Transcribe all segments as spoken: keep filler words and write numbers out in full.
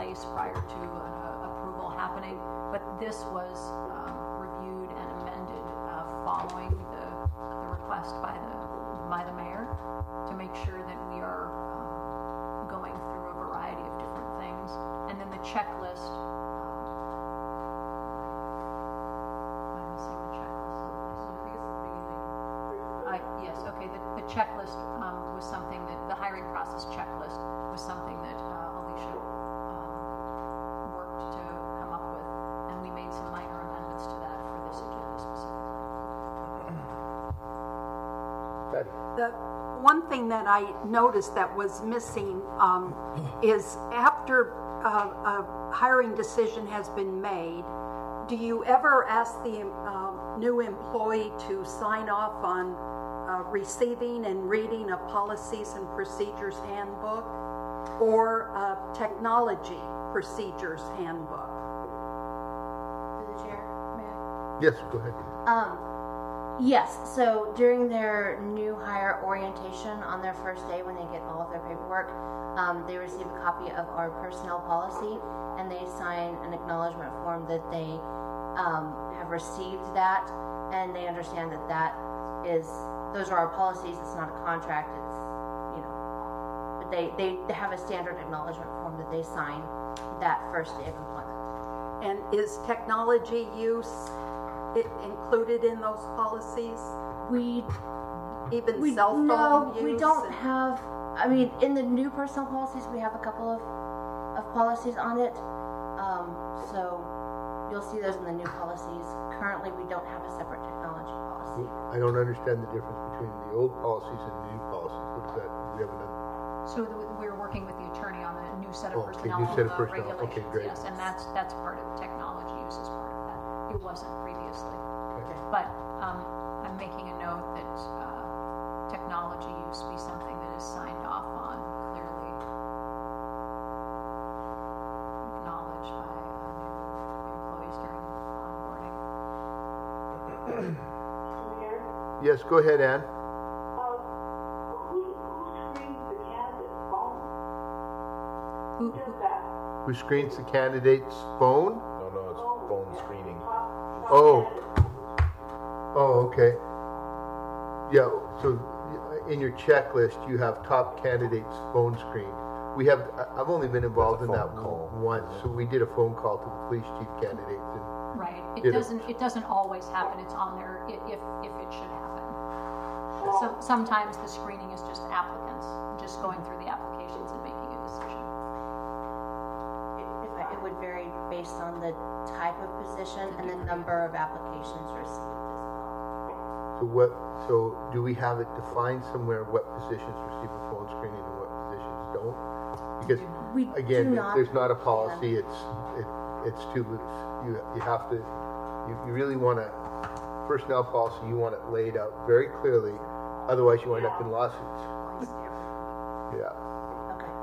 place prior to an uh, approval happening. But this was um, reviewed and amended uh, following the, the request by the by the mayor to make sure that we are um, going through a variety of different things. And then the checklist. Um, I'm missing the checklist. Uh, yes, okay. The, the checklist um, was something that the hiring process checklist was something that uh, Alicia um, worked to come up with, and we made some minor amendments to that for this agenda specifically. The one thing that I noticed that was missing um, is after uh, a hiring decision has been made, do you ever ask the um, new employee to sign off on uh, receiving and reading a policies and procedures handbook or a technology procedures handbook? Through the chair, may I? Yes, go ahead. Um, yes, so during their new hire orientation on their first day when they get all of their paperwork, um, they receive a copy of our personnel policy and they sign an acknowledgement form that they um, have received that and they understand that that is, those are our policies, it's not a contract, it's, you know, but they, they have a standard acknowledgement form that they sign that first day of employment. And is technology use it included in those policies? We Even we, cell phone no, use? we don't and- have, I mean, in the new personnel policies, we have a couple of, of policies on it. Um, so you'll see those in the new policies. Currently, we don't have a separate technology policy. I don't understand the difference between the old policies and the new policies. What's that? Do we have another? So the, we're working with the attorney on the new set Oh, of okay, personnel new set of uh, personnel. Okay, regulations. great. Yes, and that's that's part of technology use as part of that. It wasn't previously. Okay. But um, I'm making a note that uh, technology use be something that is signed off on, clearly acknowledged by uh, new employees during onboarding. Yes, go ahead, Ann. Who, who, Who screens the candidate's phone? No, no, it's phone screening. Oh. Oh, okay. Yeah, so in your checklist, you have top candidates phone screen. We have, I- I've only been involved in phone that call. once, so we did a phone call to the police chief candidates and right. It Did it- doesn't. It doesn't always happen. It's on there i- if if it should happen. So, sometimes the screening is just applicants just going through the applications and making a decision. It, if I, it would vary based on the type of position and the number of applications received as well. so what, so do we have it defined somewhere what positions receive a phone screening and what positions don't? Because We again, do if not. there's not a policy, it's, it, it's too loose. You, you have to, you, you really want to, personnel policy, you want it laid out very clearly, otherwise you wind up in lawsuits. Yeah. Okay.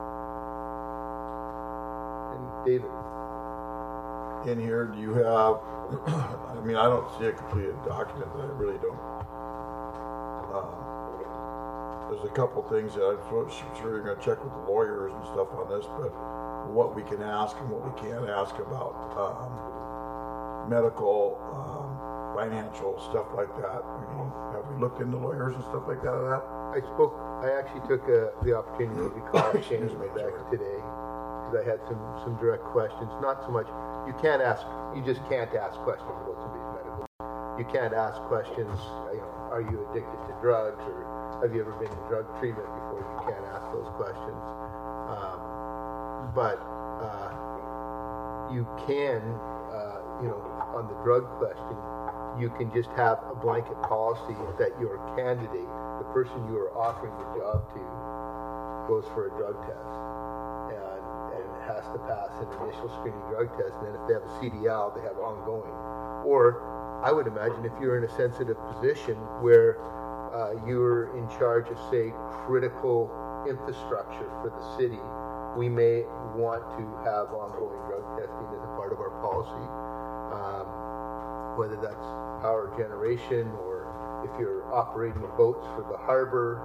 And David, In here, do you have, I mean, I don't see a completed document, I really don't. Um, There's a couple things that I'm sure sure you're gonna check with the lawyers and stuff on this, but what we can ask and what we can't ask about, um, medical, um, financial, stuff like that. I mean, have we looked into lawyers and stuff like that of that? I spoke, I actually took uh, the opportunity to call Shane Excuse me, back sorry. today because I had some, some direct questions. Not so much, you can't ask, you just can't ask questions about somebody's medical. You can't ask questions, you know, are you addicted to drugs or have you ever been in drug treatment before? You can't ask those questions. Um, but uh, you can, uh, you know, on the drug question, you can just have a blanket policy that your candidate, the person you are offering the job to, goes for a drug test and, and has to pass an initial screening drug test. And then if they have a C D L, they have ongoing. Or I would imagine if you're in a sensitive position where uh, you're in charge of, say, critical infrastructure for the city, we may want to have ongoing drug testing as a part of our policy. Um, whether that's power generation or if you're operating boats for the harbor,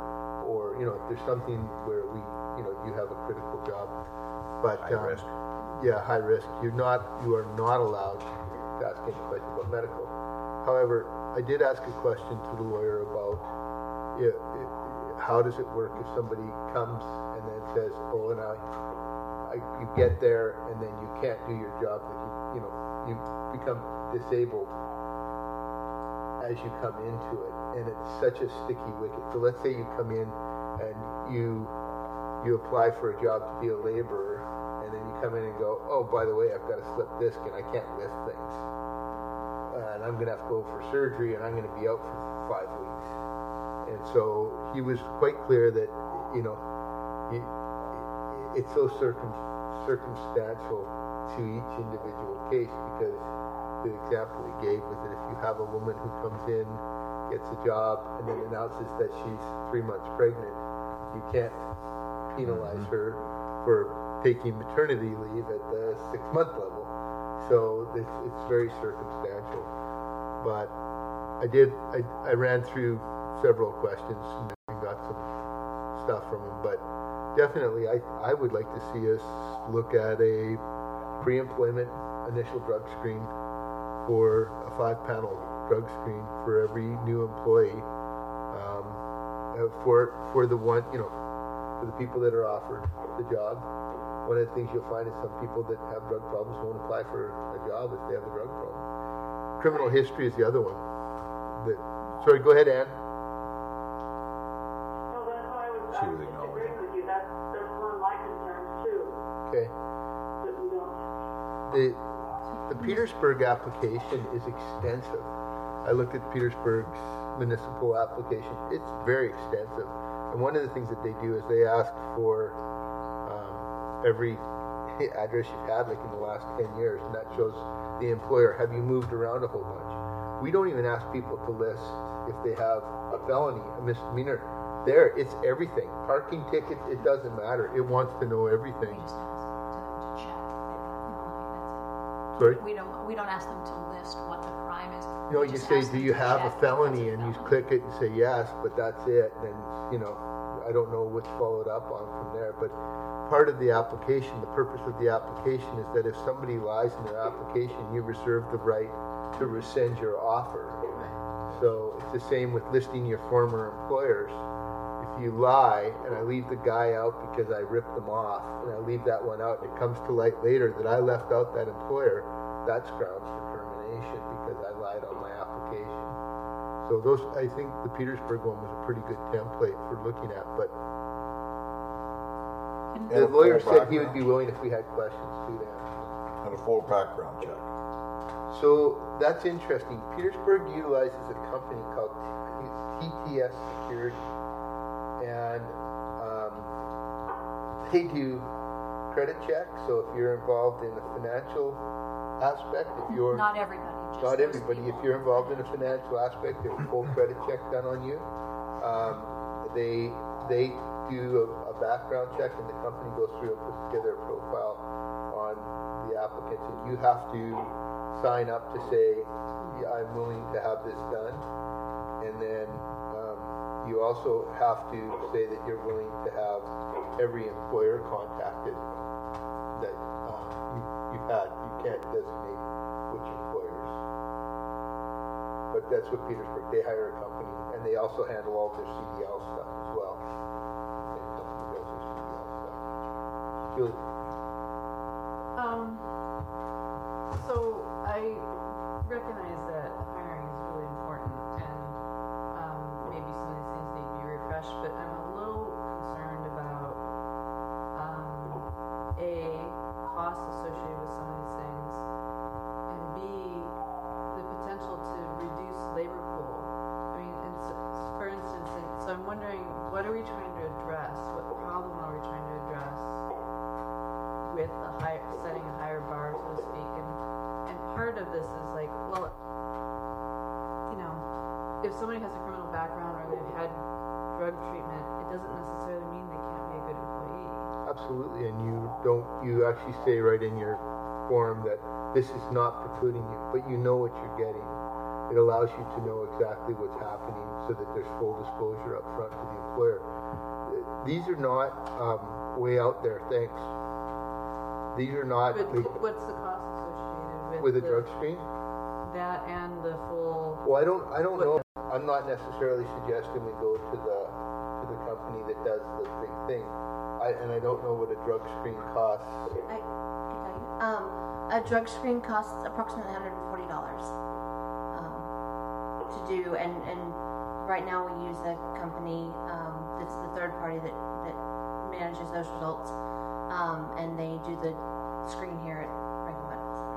or, you know, if there's something where we, you know, you have a critical job. But, High um, risk. Yeah, high risk. You're not, you are not allowed to ask any question about medical. However, I did ask a question to the lawyer about it, it, how does it work if somebody comes and then says, oh, and I, I, you get there and then you can't do your job, that you, you know, you become disabled as you come into it, and it's such a sticky wicket. So let's say you come in and you you apply for a job to be a laborer, and then you come in and go, oh, by the way, I've got a slip disc and I can't lift things, and I'm going to have to go for surgery, and I'm going to be out for five weeks. And so he was quite clear that, you know, he, it's so circum, circumstantial to each individual case, because the example he gave was that if you have a woman who comes in, gets a job, and then announces that she's three months pregnant, you can't penalize her for taking maternity leave at the six-month level. So it's, it's very circumstantial. But I did, I, I ran through several questions and got some stuff from him. But definitely, I, I would like to see us look at a pre-employment initial drug screen, for a five-panel drug screen for every new employee, um, uh, for for the one, you know, for the people that are offered the job. One of the things you'll find is some people that have drug problems won't apply for a job if they have a drug problem. Criminal history is the other one. That, sorry, go ahead, Ann. No, that's why I was, She I was was acknowledging. agreeing with you. That's, that's one of my concerns too, Okay. that we don't. The the Petersburg application is extensive. I looked at Petersburg's municipal application. It's very extensive. And one of the things that they do is they ask for um, every address you've had, like in the last ten years, and that shows the employer, have you moved around a whole bunch? We don't even ask people to list if they have a felony, a misdemeanor. There, it's everything. Parking tickets, it doesn't matter. It wants to know everything. We just ask them to check. They- Sorry? We don't, we don't ask them to list what the crime is. You know, We you just say, ask do them you to have a check if felony? it's a And you felony. click it and say yes, but that's it. And then, you know, I don't know what's followed up on from there. But part of the application, the purpose of the application is that if somebody lies in their application, you reserve the right to rescind your offer. So it's the same with listing your former employers. If you lie and I leave the guy out because I ripped them off, and I leave that one out, and it comes to light later that I left out that employer, that's grounds for termination because I lied on my application. So those, I think the Petersburg one was a pretty good template for looking at, but And the And a lawyer full said he would background. be willing if we had questions too, Dan. And a full background check. So that's interesting. Petersburg utilizes a company called T T S Security, and um, they do credit checks. So if you're involved in a financial aspect, if you're Not everybody, just not those everybody, if people. you're involved in a financial aspect, there's a full credit check done on you. Um, they they do a, a background check, and the company goes through and puts together a profile on the applicants, and you have to sign up to say, yeah, I'm willing to have this done. And then um, you also have to say that you're willing to have every employer contacted that uh, you, you've had. You can't designate which employers. But that's what Petersburg, they hire a company, and they also handle all their C D L stuff as well. The company does their C D L stuff. Julie? Um, so I recognize that hiring is really important, and um, maybe some of these things need to be refreshed, but I'm a little concerned about um, A, costs associated with some of these things, and B, the potential to reduce labor pool. I mean, and so, for instance, and so I'm wondering, what are we trying to address? What problem are we trying to address with a higher, setting a higher bar, so to speak? And and part of this is like, well, you know, if somebody has a criminal background or they've had drug treatment, it doesn't necessarily mean they can't be a good employee. Absolutely, and you don't, you actually say right in your form that this is not precluding you, but you know what you're getting. It allows you to know exactly what's happening so that there's full disclosure up front to the employer. These are not um, way out there things. These are not But big, what's the cost associated with? with a the- drug screen. That and the full, Well, I don't, I don't What- know. I'm not necessarily suggesting we go to the to the company that does the big thing. I, and I don't know what a drug screen costs. I can tell you. Um, a drug screen costs approximately one hundred forty dollars um, to do, and, and right now we use a company um, that's the third party that, that manages those results, um, and they do the screen here at Franklin Medical Center.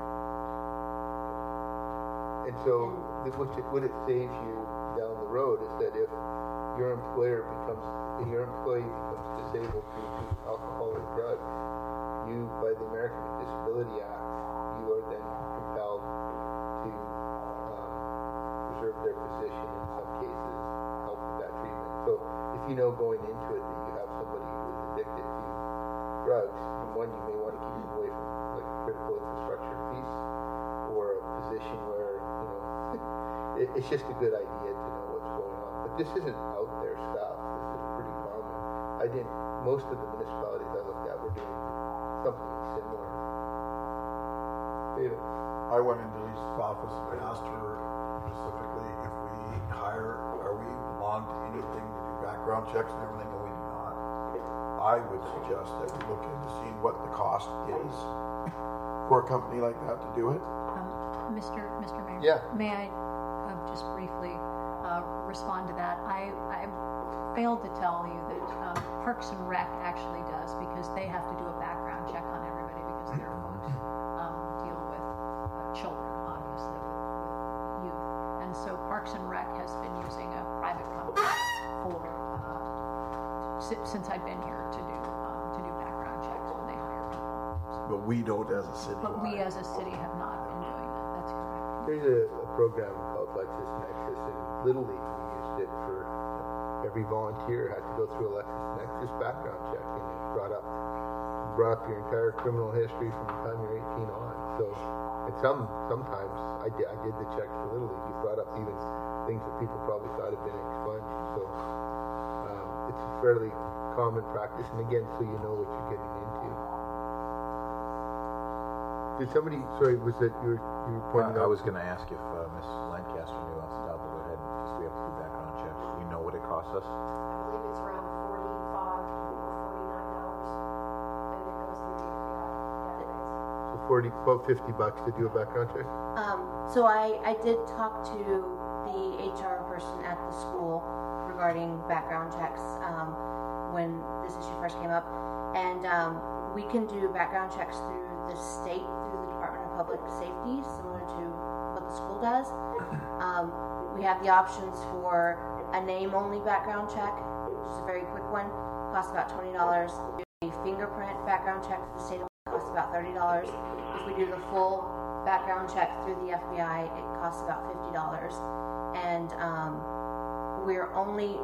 And so, the- what it, what it saves you down the road is that if your employer becomes, if your employee becomes disabled due to alcohol or drugs, you, by the American with Disability Act, you are then compelled to um, preserve their position in some cases, help with that treatment. So, if you know going into it that you have somebody who is addicted to drugs, one, you may want to keep them away from like a critical infrastructure piece or a position where, you know, it, it's just a good idea to know what's going on. But this isn't out there stuff. This is pretty common. I didn't, most of the municipalities I looked at were doing something similar. David? I went into Lisa's office and asked her specifically if we hire, are we belong to anything to do background checks and everything, and we do not. I would suggest that we look into seeing what the cost is for a company like that to do it. Um, Mister Mister Mayor? Yeah. May I uh, just briefly uh, respond to that? I, I failed to tell you that um, Parks and Rec actually does, because they have to do a background check on everybody because their folks um, deal with uh, children, obviously, with, with youth. And so Parks and Rec has been using a private company for, uh, si- since I've been here to do, um, to do background checks when they hire people. So- But we don't as a city. But we as a city have not been doing that, that's correct. There's a, a program called LexisNexis, and Little League we used it for every volunteer had to go through a LexisNexis background check, and it brought up brought up your entire criminal history from the time you're eighteen on. So, and some sometimes I did I did the checks for Little League. You brought up even things that people probably thought had been expunged. So um, it's a fairly common practice, and again, so you know what you're getting into. Did somebody? Sorry, was that you were you were pointing I out? was going to ask if uh, Miz Lancaster knew off the top of her head, because we have to do background checks. Do you know what it costs us? I believe it's around forty-five or forty-nine dollars, and it goes through the F B I database. So forty, about fifty bucks to do a background check. Um, so I, I did talk to the H R person at the school regarding background checks um, when this issue first came up, and um, we can do background checks through the state, through the Department of Public Safety, similar to what the school does. Um, we have the options for a name-only background check, which is a very quick one, costs about twenty dollars. A fingerprint background check for the state costs about thirty dollars. If we do the full background check through the F B I, it costs about fifty dollars. And um, we're only,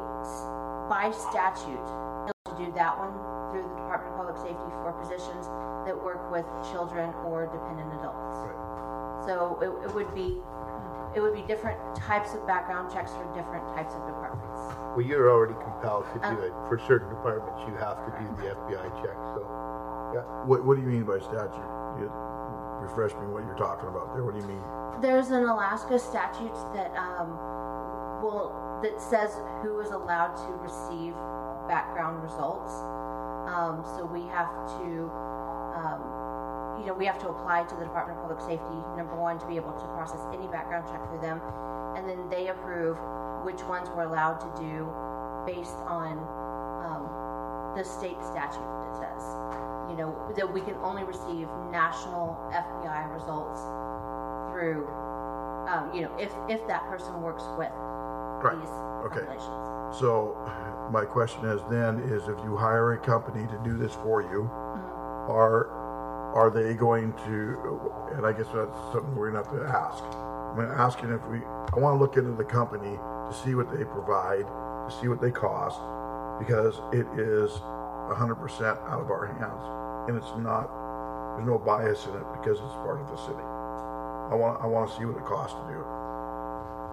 by statute, able to do that one through the Department of Public Safety for positions that work with children or dependent adults. Right. So it, it would be, it would be different types of background checks for different types of departments. Well, you're already compelled to do Um, it. For certain departments, you have to do the F B I check. So, yeah. What, what do you mean by statute? You refresh me what you're talking about there. What do you mean? There's an Alaska statute that um, will that says who is allowed to receive background results. Um, so we have to, um, you know, we have to apply to the Department of Public Safety, number one, to be able to process any background check through them, and then they approve which ones we're allowed to do based on um, the state statute that says, you know, that we can only receive national F B I results through, um, you know, if, if that person works with Right. these Okay. populations. So my question is then is if you hire a company to do this for you, Mm-hmm. are are they going to? And I guess that's something we're gonna have to ask. I'm gonna asking if we. I want to look into the company to see what they provide, to see what they cost, because it is one hundred percent out of our hands, and it's not. There's no bias in it because it's part of the city. I want. I want to see what it costs to do it.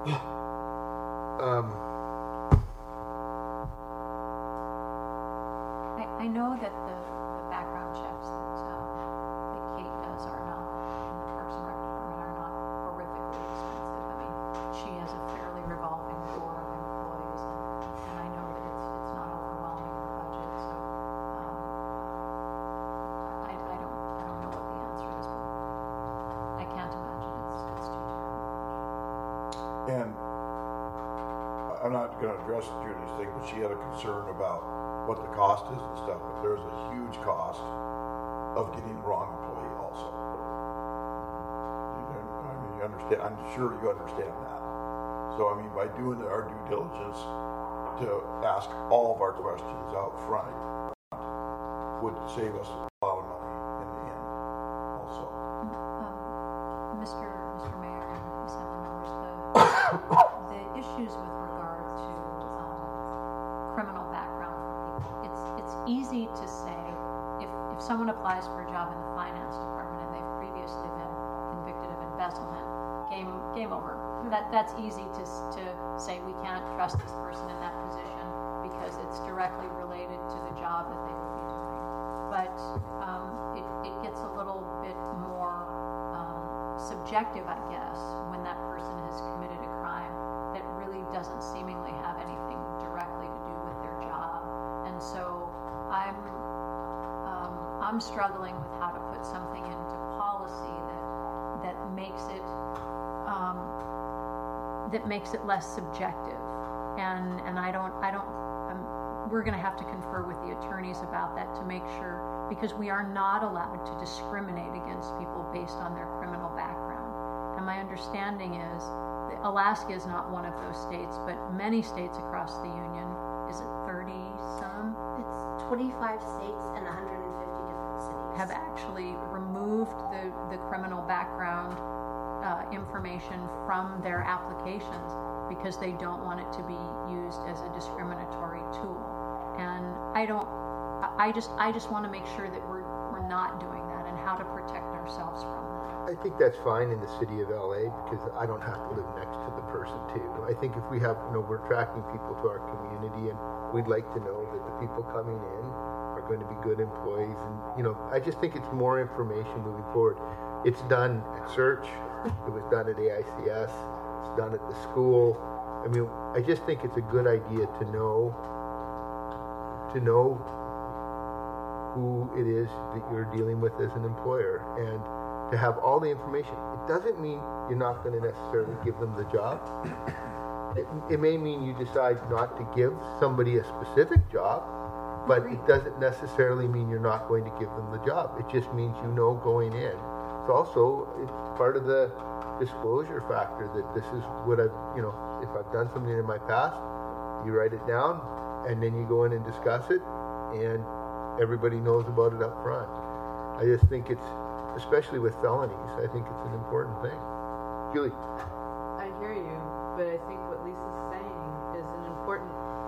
Um, I, I know that the, the background checks that, um, that Kate does are not, in the Parks and Rec department, are not horrifically expensive. I mean, she has a fairly revolving door of employees, and, and I know that it's, it's not overwhelming the budget, so, um, I, I don't, I don't know what the answer is, but I can't imagine it's, it's too terrible. And I'm not gonna address Judy's thing, but she had a concern about what the cost is and stuff, but there's a huge cost of getting the wrong employee also. You know, I mean, you understand, I'm sure you understand that. So, I mean, by doing our due diligence to ask all of our questions out front would save us a lot of money in the end also. Um, Mister Mister Mayor and Assembly members, the, the issues with regard to um, criminal background for people, it's it's easy to say if, if someone applies for a job in the finance department and they've previously been convicted of embezzlement, game game over. That that's easy to s- to say we can't trust this person in that position because it's directly related to the job that they would be doing. But um, it, it gets a little bit more um, subjective, I guess, when that person has committed a crime that really doesn't seemingly have anything directly to do with their job. And so I'm um, I'm struggling with how to put something into policy that that makes it um, that makes it less subjective. And and I don't I don't um, we're going to have to confer with the attorneys about that to make sure, because we are not allowed to discriminate against people based on their criminal background. And my understanding is that Alaska is not one of those states, but many states across the union, is it thirty some, It's twenty-five states and one hundred fifty different cities. have actually removed the, the criminal background uh, information from their applications because they don't want it to be used as a discriminatory tool. And I don't, I I just, I just want to make sure that we're, we're not doing that and how to protect ourselves from that. I think that's fine in the city of L A because I don't have to live next to the person too. I think if we have, you know, we're attracting people to our community and we'd like to know that the people coming in are going to be good employees. And, you know, I just think it's more information moving forward. It's done at Search. It was done at A I C S. It's done at the school. I mean, I just think it's a good idea to know, to know who it is that you're dealing with as an employer and to have all the information. It doesn't mean you're not going to necessarily give them the job. It, it may mean you decide not to give somebody a specific job, but it doesn't necessarily mean you're not going to give them the job. It just means you know going in. It's also it's part of the disclosure factor that this is what I've, you know, if I've done something in my past, you write it down, and then you go in and discuss it, and everybody knows about it up front. I just think it's, especially with felonies, I think it's an important thing. Julie? I hear you, but I think what Lisa's saying is an important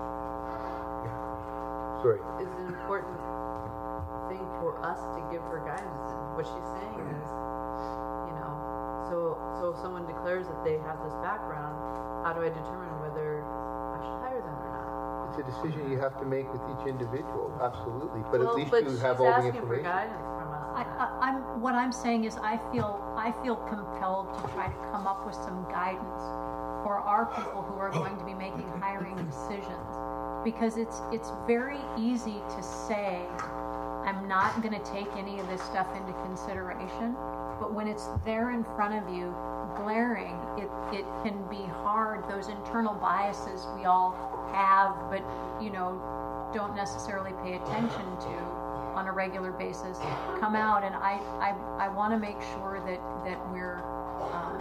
Sorry. is an important thing for us to give her guidance. And what she's saying is, you know, so so if someone declares that they have this background, how do I determine whether I should hire them or not? It's a decision you have to make with each individual, absolutely. But well, at least but you she's have all the asking for information. guidance from us. I, I, I'm, what I'm saying is I feel, I feel compelled to try to come up with some guidance for our people who are going to be making hiring decisions. Because it's, it's very easy to say, I'm not going to take any of this stuff into consideration. But when it's there in front of you, glaring, it, it can be hard. Those internal biases we all have, but, you know, don't necessarily pay attention to on a regular basis, come out. And I, I, I want to make sure that, that we're, um,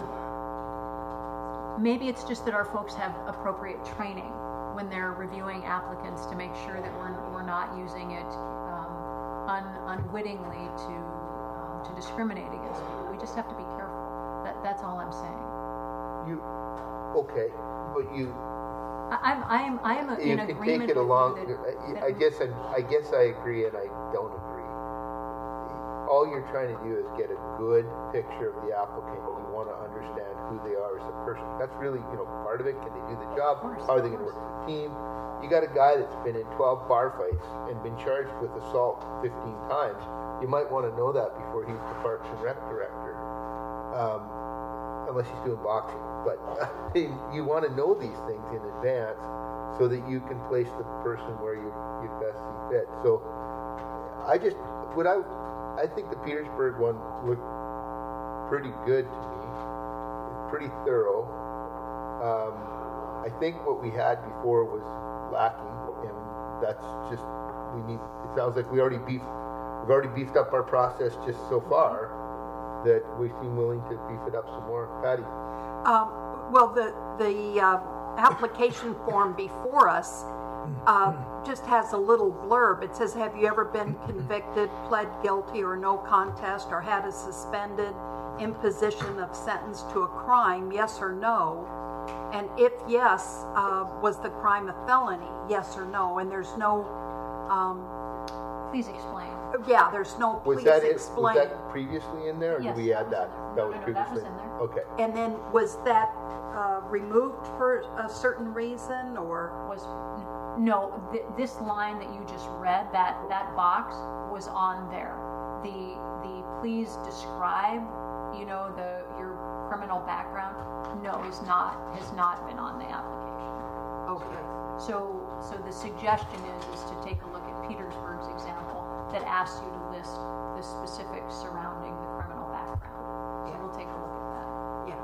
maybe it's just that our folks have appropriate training when they're reviewing applicants to make sure that we're, we're not using it um, un, unwittingly to, um, to discriminate against people. We just have to be careful. That, that's all I'm saying. You, okay, but you, I, I'm, I am, I am a- you in can agreement take it with along. you that, I, that I guess I, I guess I agree and I don't agree. all you're trying to do is get a good picture of the applicant. You want to understand who they are as a person. That's really, you know, part of it. Can they do the job? How are they going to work with the team? You got a guy that's been in twelve bar fights and been charged with assault fifteen times. You might want to know that before he's the Parks and Rec director, um, unless he's doing boxing. But you want to know these things in advance so that you can place the person where you you best see fit. So I just, what I, I think the Petersburg one looked pretty good to me. It's pretty thorough. Um, I think what we had before was lacking, and that's just, we need, it sounds like we already beefed, we've already beefed up our process just so far that we seem willing to beef it up some more. Patty? Um, well, the, the uh, application form before us uh, just has a little blurb. It says, have you ever been convicted, pled guilty, or no contest, or had a suspended imposition of sentence to a crime, yes or no? And if yes, uh, was the crime a felony, yes or no? And there's no, um, Please explain. yeah, there's no Was please that it? explain. Was that previously in there, or Yes, did we that add was that? in there. That No, was no, no, that previously? was in there. Okay. And then was that uh, removed for a certain reason, or? Was no, th- this line that you just read, that that box was on there. The the please describe, you know, the your criminal background. No, is not has not been on the application. Okay. So so the suggestion is is to take a look at Petersburg's example that asks you to list the specifics surrounding the criminal background. So we'll take a look at that. Yeah.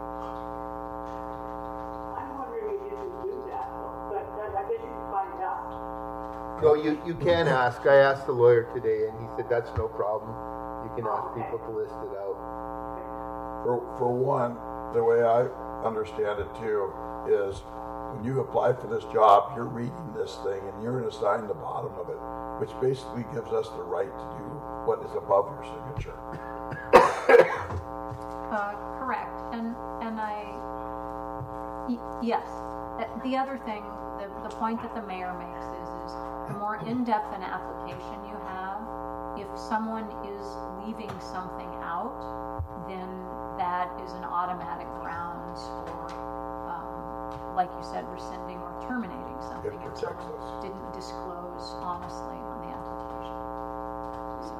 I'm wondering if you can do that, though, but I guess you can find out. No, you, you can ask. I asked the lawyer today, and he said that's no problem. You can ask people to list it out. For, for one, the way I understand it too is when you apply for this job, you're reading this thing and you're going to sign the bottom of it, which basically gives us the right to do what is above your signature. Uh, correct, and and I, y- yes. Uh, The other thing, the, the point that the mayor makes is, is the more in-depth an application you have, if someone is leaving something out, then that is an automatic grounds for, um, like you said, rescinding or terminating something if protects someone us. didn't disclose honestly on the application. So,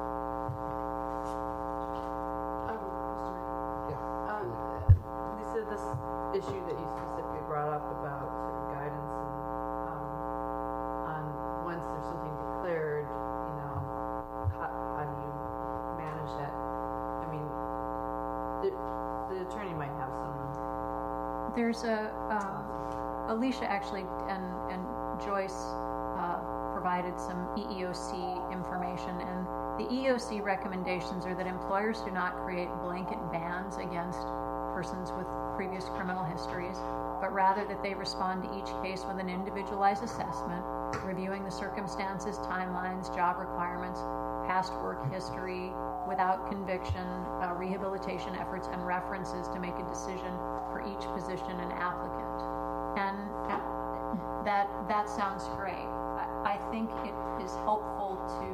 Um, Mister Mayor. Yeah. Um, Lisa, this issue that you specifically brought up about sort of guidance and, um, on once there's something declared, you know, how, how do you manage that? I mean, the, the attorney might have some, there's a, um, Alicia actually and, and Joyce uh, provided some E E O C information, and the E E O C recommendations are that employers do not create blanket bans against persons with previous criminal histories, but rather that they respond to each case with an individualized assessment, reviewing the circumstances, timelines, job requirements, past work history, without conviction, uh, rehabilitation efforts, and references to make a decision for each position and applicant. And uh, that that sounds great. I, I think it is helpful to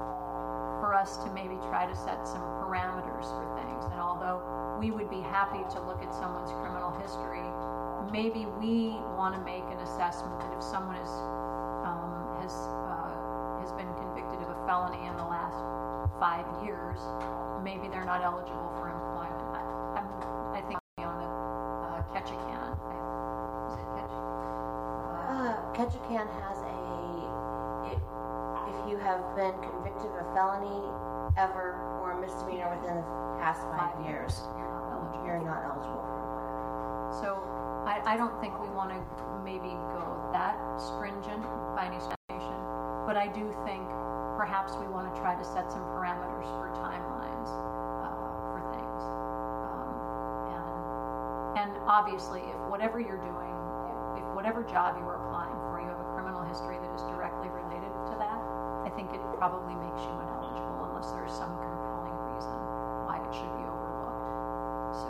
for us to maybe try to set some parameters for things. And although we would be happy to look at someone's criminal history, maybe we want to make an assessment that if someone is um, has uh, has been convicted of a felony in the last five years, maybe they're not eligible for employment. I, I'm, I think on the uh, Ketchikan, I, is it Ketch? Uh, Uh, Ketchikan has a, if, if you have been convicted of a felony ever or a misdemeanor within the past five years, You're not eligible. you're not eligible for employment. So I, I don't think we want to maybe go that stringent by any station, but I do think perhaps we want to try to set some parameters for timelines uh, for things. Um, and, and obviously, if whatever you're doing, if, if whatever job you are applying for, you have a criminal history that is directly related to that, I think it probably makes you ineligible unless there's some compelling reason why it should be overlooked. So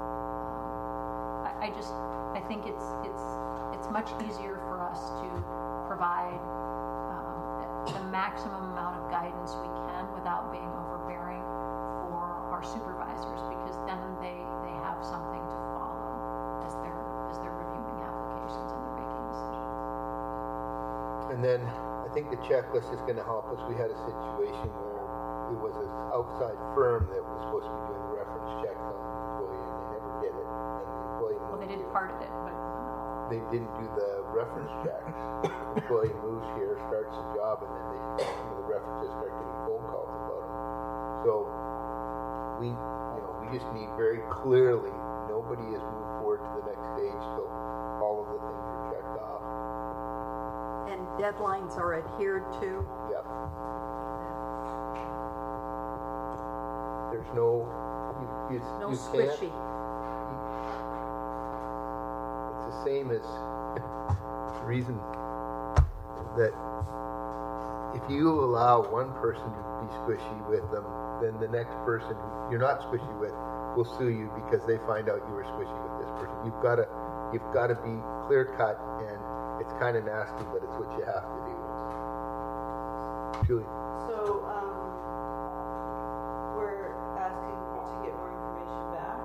um, I, I just I think it's it's it's much easier for us to provide um, the maximum amount of guidance we can without being overbearing for our supervisors, because then they, they have something to follow as they're, as they're reviewing applications and they're making decisions. And then I think the checklist is going to help us. We had a situation where it was an outside firm that was supposed to be doing the reference checks on the employee, and they never did it. And the employee Well, they moved did here. part of it, but They didn't do the reference checks. The employee moves here, starts the job, and then they, some of the references start getting phone calls about him. So we, you know, we just need very clearly, nobody has moved forward to the next stage till all of the things are checked off. And deadlines are adhered to. Yep. There's no, you, you, No you squishy. can't. It's the same as the reason that if you allow one person to be squishy with them, then the next person who you're not squishy with will sue you because they find out you were squishy with this person. You've got to, you've got to be clear cut, and it's kind of nasty, but it's what you have to do. Julie. So, um, we're asking to get more information back.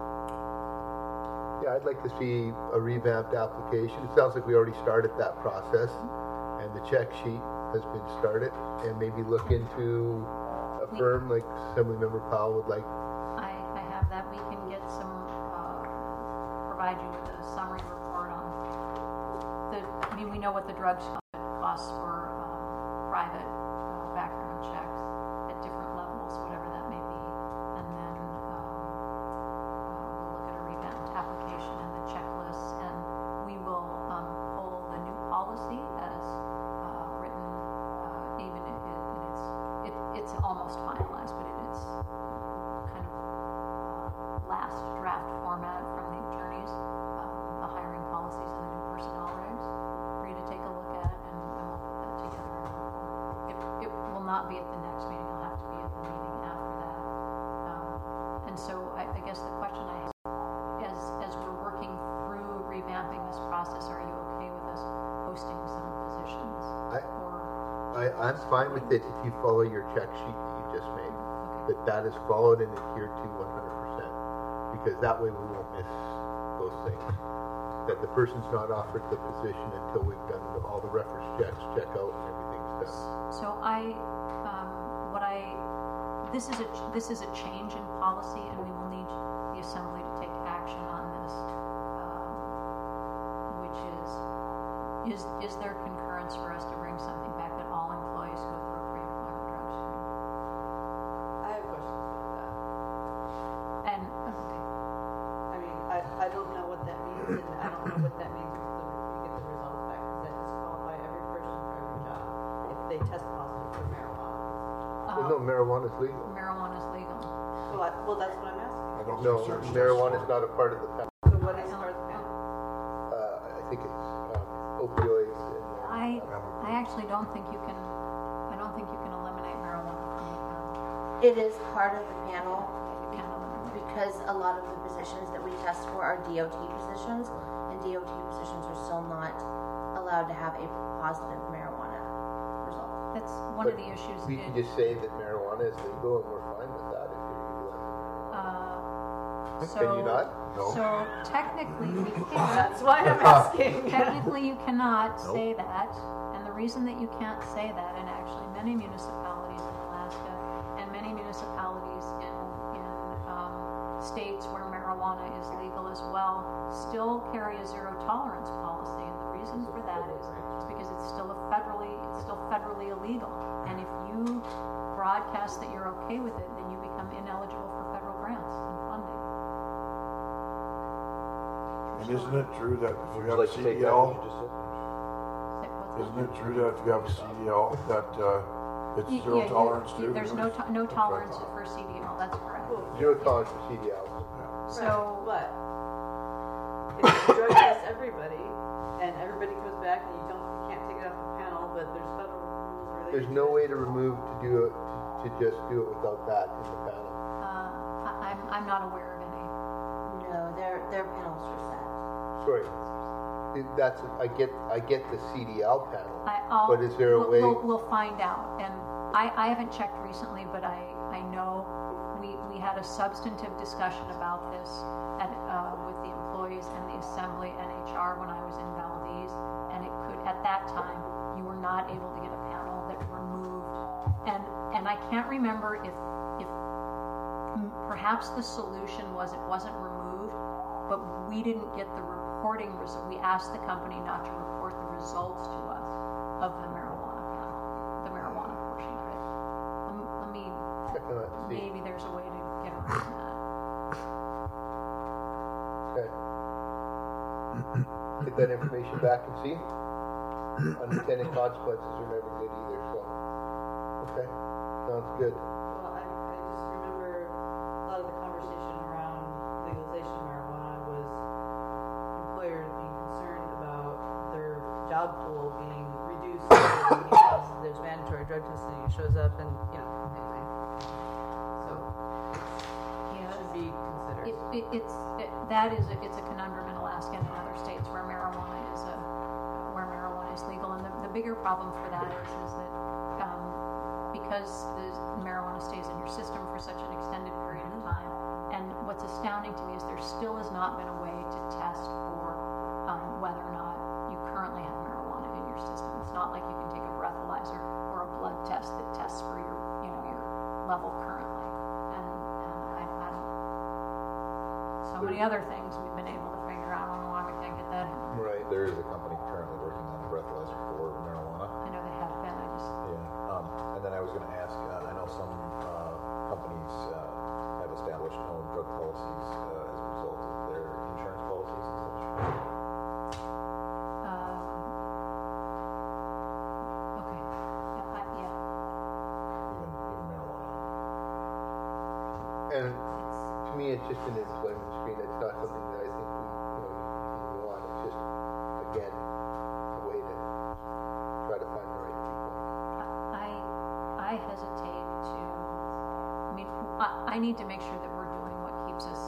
Yeah, I'd like to see a revamped application. It sounds like we already started that process, and the check sheet has been started, and maybe look into a firm like Assemblymember Powell would like. I, I have that. We can get some, uh, provide you with a summary report on the, I mean, we know what the drugs costs for um, private uh, background checks at different levels, whatever that may be. And then um, uh, we'll look at a revamped application and the checklists, and we will um, pull the new policy as uh, written, uh, even if it, and it's, it, it's almost finalized, but in its kind of uh, last draft format from the attorneys, um, the hiring policies and the new personnel regs, for you to take a look at, and, and we'll put that together. It, it will not be at the next meeting, it'll have to be at the meeting after that. Um, and so I, I guess the question I have, as, as we're working through revamping this process, are you okay with us posting some positions? I- Or, I, I'm fine with it if you follow your check sheet that you just made, okay. that that is followed and adhered to one hundred percent, because that way we won't miss those things. That the person's not offered the position until we've done the- all the reference checks, check out, and everything's done. So I, um, what I, this is a, ch- this is a change in policy, and we will need the assembly to take action on this, um, which is, is, is there concurrence for us to bring something back that all employees go through a pre-employment drug screen? I have questions about that. And, okay, I mean, I, I don't know what that means, and I don't know what that means if the, we get the results back. Does that disqualify every person for every job if they test positive for marijuana? Well, no, uh, marijuana's legal. marijuana is legal. Well, I, well, that's what I'm asking. I don't No, think search marijuana is tests not a part of the panel. So what is part of the panel? Uh, I think it's um, opioids and. uh, I, I actually don't think you can, I don't think you can eliminate marijuana from the panel. It is part of the panel You can't eliminate. because a lot of the positions that we test for are D O T positions, and D O T positions are still not allowed to have a positive marijuana result. That's one of But the issues. We in- can just say that marijuana is legal, and we're fine with that if you're utilizing marijuana. Uh, So, Can you not? No. So technically, we can't. That's why I'm asking. Technically, you cannot say that, and the reason that you can't say that, and actually many municipalities in Alaska and many municipalities in, in um, states where marijuana is legal as well, still carry a zero tolerance policy, and the reason for that is, is because it's still a federally, it's still federally illegal, and if you broadcast that you're okay with it, then you become ineligible for federal grants and funding. And isn't it true that if you have a Like to C take D that L, one you just said? Say- what's that? isn't it true that if you have a C D L, that uh, it's Y- zero yeah, you- tolerance you- too? There's no, to- no That's what I tolerance thought. for C D L, that's correct. Zero tolerance for C D Ls. So, But if you drug test everybody and everybody comes back and you don't, you can't take it off the panel, but there's federal rules related. There's no way to remove, to do it, to, to just do it without that in the panel. uh, I- I'm, I'm not aware of any. No, their their panels are set. Sorry. that's, I get, I get the C D L panel. I, I'll, But is there a we'll, way- We'll, we'll find out, and I, I haven't checked recently, but I, I know we, we had a substantive discussion about this at, uh, with the employees and the assembly and H R when I was in Valdez, and it could, at that time, you were not able to get a panel that removed, and, and I can't remember if, if m- perhaps the solution was it wasn't removed, but we didn't get the reporting result. We asked the company not to report the results to us of the marijuana panel, the marijuana portion of it. Let me, let me Check on that, see. maybe there's a way to get around that. Okay. Get that information back and see. Unintended consequences are never good either, so. Okay, sounds good. Well, I, I just remember a lot of the conversation around legalization of marijuana was employers being concerned about their job pool being reduced because there's mandatory drug testing. It shows up and, you know, anyway. So, Yeah, it should be considered. It, it, it's, it, that is, a, it's a conundrum in Alaska and in other states where marijuana is a, where marijuana is legal. And the, the bigger problem for that is, is that, um, because the marijuana stays in your system for such an extended period of time, and what's astounding to me is there still has not been a way to test for, um, whether or not you currently have marijuana in your system. It's not like you can take a breathalyzer or a blood test that tests for your, you know, your level currently. And, and I, I don't, so many other things we've been able to figure out. I don't know why we can't get that in. Right. There is a company currently working on a breathalyzer for marijuana. I know they have been, I just, Yeah. Um, and then I was going to ask, uh, I know some uh, companies uh, have established no drug policies uh, as a result of their insurance policies and such. um, okay, yeah, I, yeah, Even even marijuana. And to me, it's just an employment screen. It's not something that I think we, you know, continue on. It's just, again, a way to try to find the right people. I, I hesitate to, I mean, I, I need to make sure that we're doing what keeps us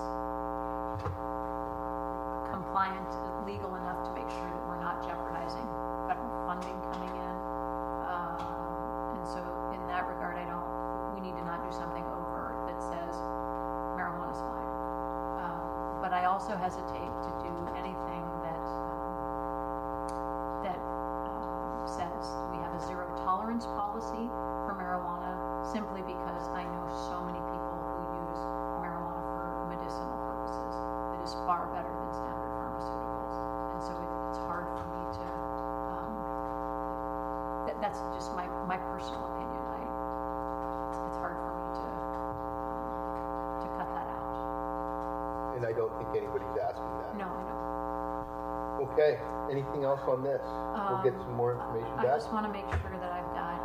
compliant, legal enough to make sure that we're not jeopardizing federal funding coming in. Um, and so in that regard, I don't, we need to not do something overt that says marijuana's fine. Um, but I also hesitate to do anything that, um, that um, says we have a zero tolerance policy for marijuana simply because I know so many people who use marijuana for medicinal purposes that is far better than standard pharmaceuticals. And so it, it's hard for me to, um, that, that's just my, my personal opinion. I, it's, it's hard for me to, um, to cut that out. And I don't think anybody's asking that. No, I know. Okay, anything else on this? We'll get Um, some more information I back. just want to make sure that I've got.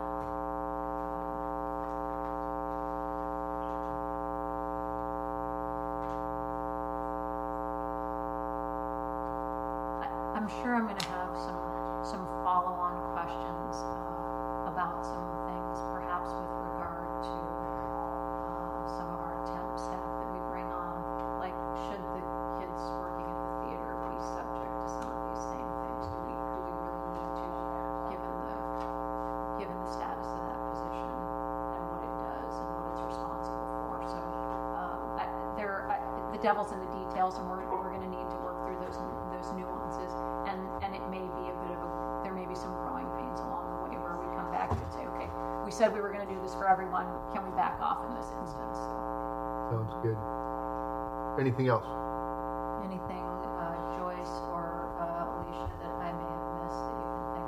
I, I'm sure I'm going to have some some follow-on questions uh, about some things, perhaps with regard to uh, some of our temp staff that we bring on. Like, should the kids working at the theater be subject to some of these same things? Do we do we really need to, given the given the status of that position and what it does and what it's responsible for? So um, I, there, I, the devil's in the details, and we're we're going to need to work through those those nuances. And and it may be a bit of a, there may be some growing pains along the way where we come back and say, okay, we said we were going to do this for everyone. Can we back off in this instance? So, Sounds good. Anything else? anything, uh, Joyce or uh, Alicia, that I may have missed that you can think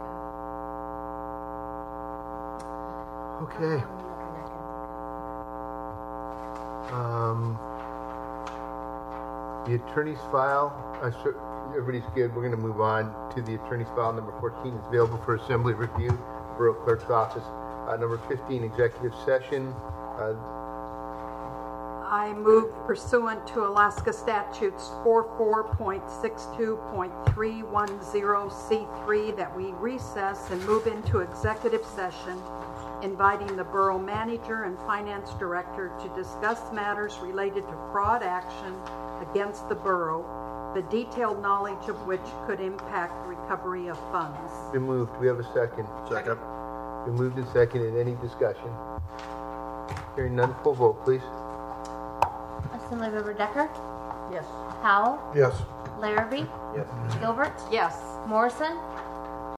of? Okay. Um, the attorney's file, uh, sure, everybody's good. We're going to move on to the attorney's file. Number fourteen is available for assembly review, Borough Clerk's Office. Uh, number fifteen, executive session. Uh, I move pursuant to Alaska statutes forty-four point sixty-two point three ten C three that we recess and move into executive session, inviting the borough manager and finance director to discuss matters related to fraud action against the borough the detailed knowledge of which could impact recovery of funds. Been moved. We have a second. Second. Been moved and seconded. Any discussion? Hearing none, full vote, please. Assemblymember Decker, Yes. Powell, Yes. Larrabee, Yes. Gilbert, Yes. Morrison,